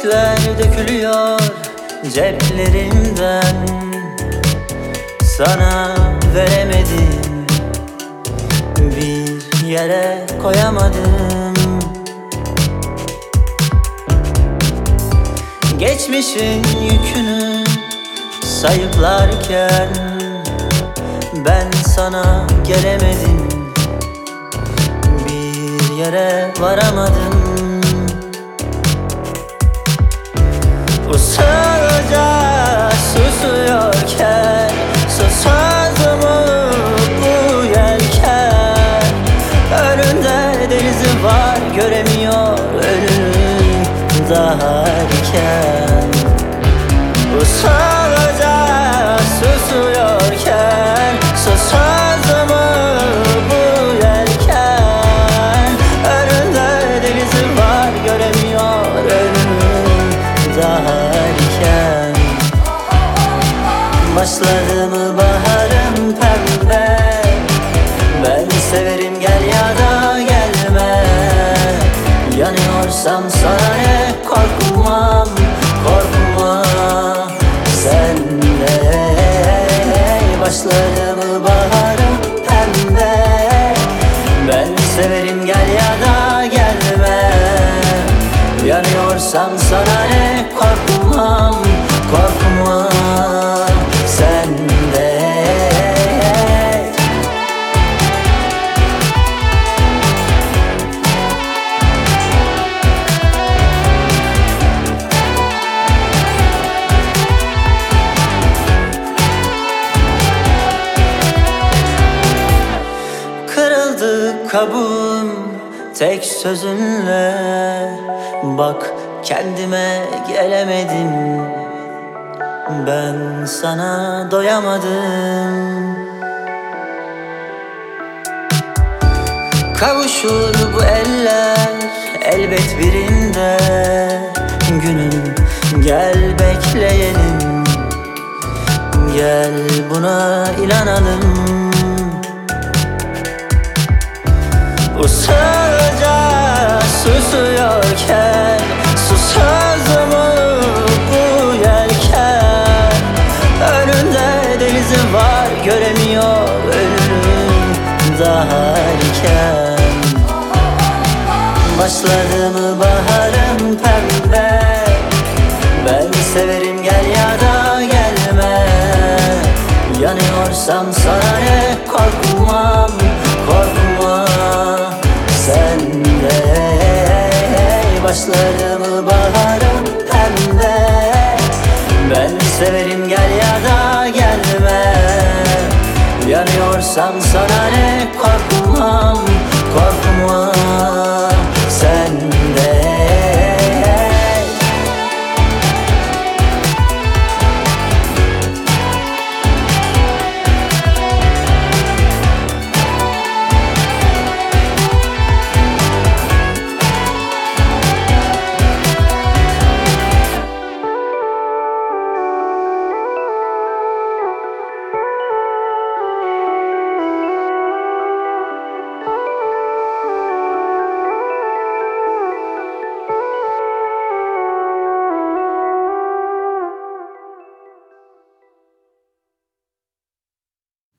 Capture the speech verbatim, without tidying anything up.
Çiçekler dökülüyor ceplerimden, sana veremedim, bir yere koyamadım. Geçmişin yükünü sayıklarken ben sana gelemedim, bir yere varamadım. Usulca susuyorken susmaz mı bu yelken? Önünde denizi var, göremiyor ölüm daha erken. Usulca susuyorken susmaz mı bu yelken? Önünde denizi var, göremiyor ölüm daha erken. Başladı mı baharım pembe, ben severim gel ya da gelme. Yanıyorsam sana ne, korkmam, korkma sen de. Başladı mı baharım pembe, ben severim gel ya da gelme. Yanıyorsam sana ne, korkmam, korkma sen de. Kırıldı kabuğum tek sözünle, bak kendime gelemedim, ben sana doyamadım. Kavuşur bu eller elbet birinde, günüm gel bekleyelim, gel buna inanalım. Usulca susuyorken susmaz mı bu yelken? Önünde denizi var, göremiyor ölüm daha erken. Başladı mı baharım pembe, ben severim gel ya da gelme. Yanıyorsam sana ne, korkmam, korkma sen de. Başladı mı baharım pembe, ben severim gel ya da gelme. Yanıyorsam sana ne, korkmam, korkma